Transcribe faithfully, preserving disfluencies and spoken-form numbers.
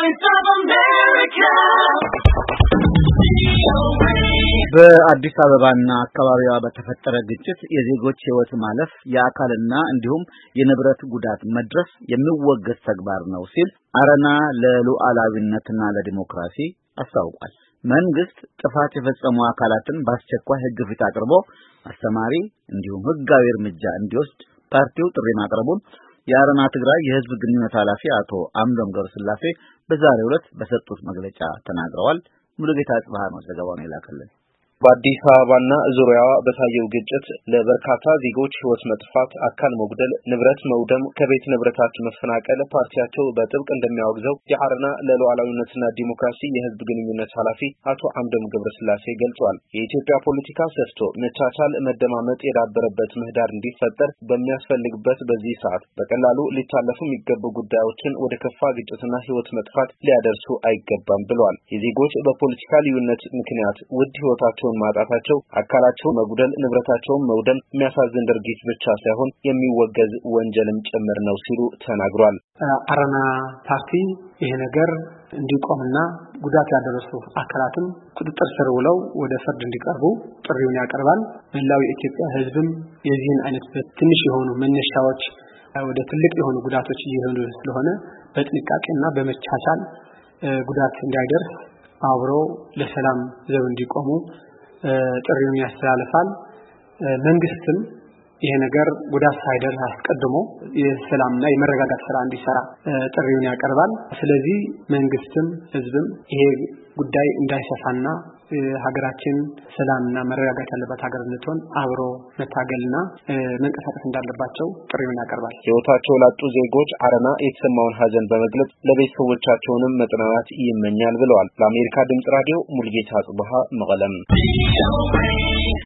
Voice of America. በአዲስ አበባና አካባቢዋ በተፈጠረ ግጭት የዜጎች ሕይወት ማለፍ የአካልና እንዲሁም የንብረት ጉዳት መድረስ የሚወገዝ ተግባር ነው ሲል አረና ለሉዓላዊነትና ለዲሞክራሲ አስታውቋል። መንግስት ጥፋት የፈጸሙ አካላትን በአስቸኳይ ሕግ ፊት አቅርቦ አስተማሪ እንዲሁም ሕጋዊ እርምጃ እንዲወስድ ፓርቲው ጥሪ ማቅረቡን የአረና ትግራይ የህዝብ ግንኙነት ኃላፊ አቶ አምዶም ገብረስላሴ በዛሬው ዕለት በሰጡት መግለጫ ተናግረዋል። ሙሉጌታ ጽባህ ነው ዘገባውን የላከልን። በአዲስ አበባና ዙሪያዋ በታየው ግጭት ለበርካታ ዜጎች ሕይወት መጥፋት፣ አካል መጉደል፣ ንብረት መውደም፣ ከቤት ንብረታቸው መፈናቀል ፓርቲያቸው በጥብቅ እንደሚያወግዘው የአረና ለሉዓላዊነትና ዲሞክራሲ የህዝብ ግንኙነት ኃላፊ አቶ አምዶም ገብረስላሴ ገልጸዋል። የኢትዮጵያ ፖለቲካ ሰፍቶ መቻቻል፣ መደማመጥ የዳበረበት ምህዳር እንዲፈጠር በሚያስፈልግበት በዚህ ሰዓት በቀላሉ ሊታለፉ የሚገቡ ጉዳዮችን ወደ ከፋ ግጭትና ሕይወት መጥፋት ሊያደርሱ አይገባም ብለዋል። የዜጎች በፖለቲካ ልዩነት ምክንያት ውድ ሕይወታቸው ማጣታቸው፣ አካላቸው መጉደል፣ ንብረታቸውን መውደም የሚያሳዝን ድርጊት ብቻ ሳይሆን የሚወገዝ ወንጀልም ጭምር ነው ሲሉ ተናግሯል። አረና ፓርቲ ይሄ ነገር እንዲቆምና ጉዳት ያደረሱ አካላትም ቁጥጥር ስር ውለው ወደ ፍርድ እንዲቀርቡ ጥሪውን ያቀርባል። መላው የኢትዮጵያ ህዝብም የዚህን አይነት ትንሽ የሆኑ መነሻዎች ወደ ትልቅ የሆኑ ጉዳቶች እየሆኑ ስለሆነ በጥንቃቄና በመቻቻል ጉዳት እንዳይደርስ አብሮ ለሰላም ዘብ እንዲቆሙ ጥሪውን ያስተላልፋል። መንግስትም ይሄ ነገር ጉዳት ሳይደርስ አስቀድሞ የሰላምና የመረጋጋት ስራ እንዲሰራ ጥሪውን ያቀርባል። ስለዚህ መንግስትም ህዝብም ይሄ ጉዳይ እንዳይሰፋና ሀገራችን ሰላምና መረጋጋት ያለበት ሀገር እንድትሆን አብሮ መታገልና መንቀሳቀስ እንዳለባቸው ጥሪውን ያቀርባል። ሕይወታቸው ላጡ ዜጎች አረና የተሰማውን ሀዘን በመግለጽ ለቤተሰቦቻቸውንም መጽናናት ይመኛል ብለዋል። ለአሜሪካ ድምጽ ራዲዮ ሙሉጌታ ጽባህ መቀለም